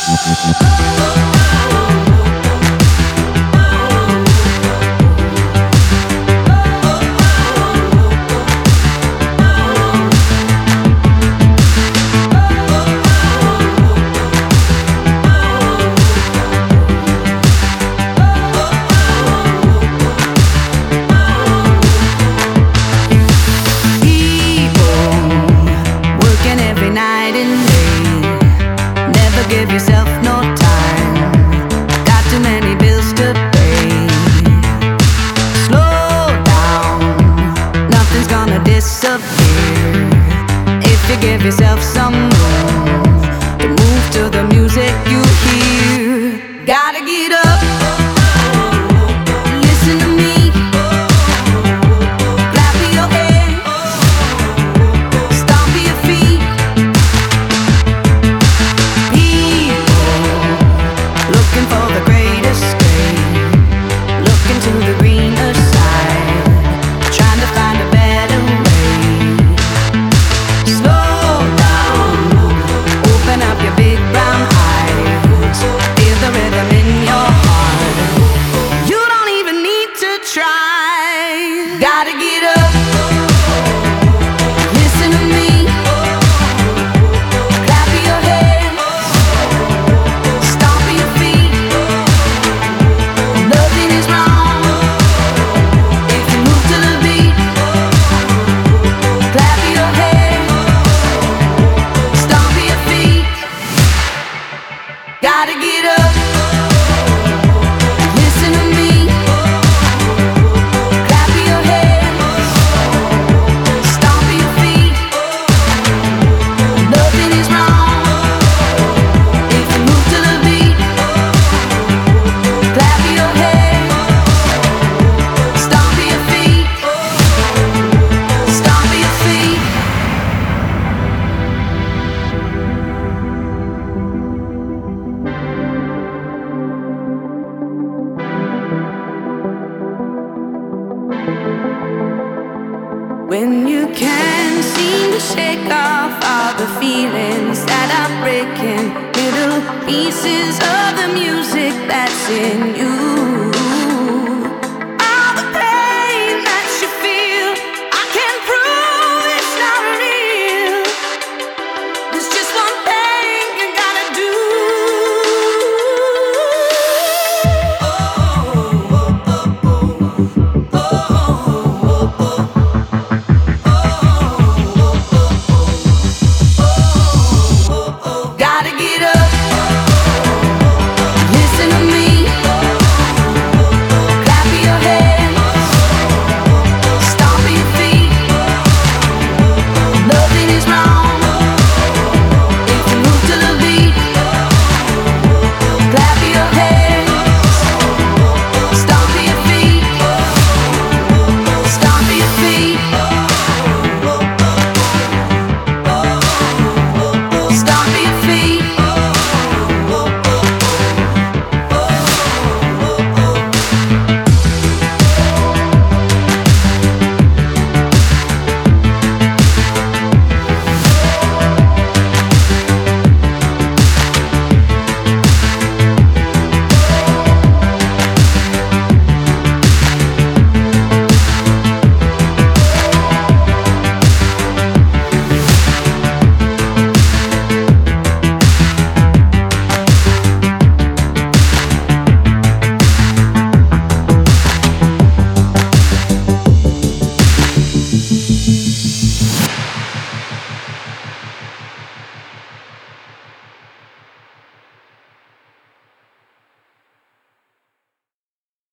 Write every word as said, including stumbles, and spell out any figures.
Give yourself no time. Got too many bills to pay. Slow down, nothing's gonna disappear if you give yourself some room to move to the music you hear. Gotta get up. Gotta get up, listen to me, clap your hands, stomp your feet. Nothing is wrong if you move to the beat. Clap your hands, stomp your feet. Gotta get up. When you can't seem to shake off all the feelings that are breaking, little pieces of the music that's in you.